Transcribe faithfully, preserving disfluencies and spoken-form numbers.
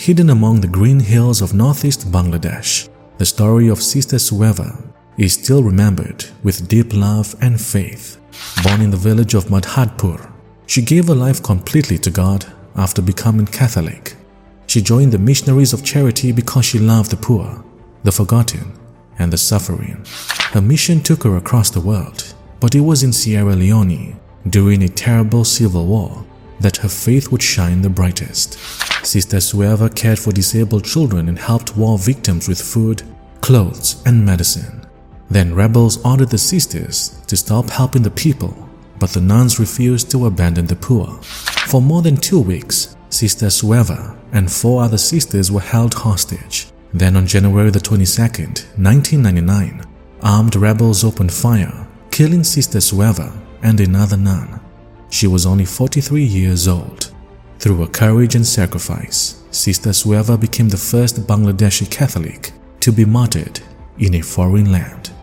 Hidden among the green hills of northeast Bangladesh, the story of Sister Sueva is still remembered with deep love and faith. Born in the village of Madhadpur, she gave her life completely to God after becoming Catholic. She joined the Missionaries of Charity because she loved the poor, the forgotten, and the suffering. Her mission took her across the world, but it was in Sierra Leone, during a terrible civil war, that her faith would shine the brightest. Sister Sueva cared for disabled children and helped war victims with food, clothes, and medicine. Then rebels ordered the sisters to stop helping the people, but the nuns refused to abandon the poor. For more than two weeks, Sister Sueva and four other sisters were held hostage. Then on January the twenty-second, nineteen ninety-nine, armed rebels opened fire, killing Sister Sueva and another nun. She was only forty-three years old. Through her courage and sacrifice, Sister Sueva became the first Bangladeshi Catholic to be martyred in a foreign land.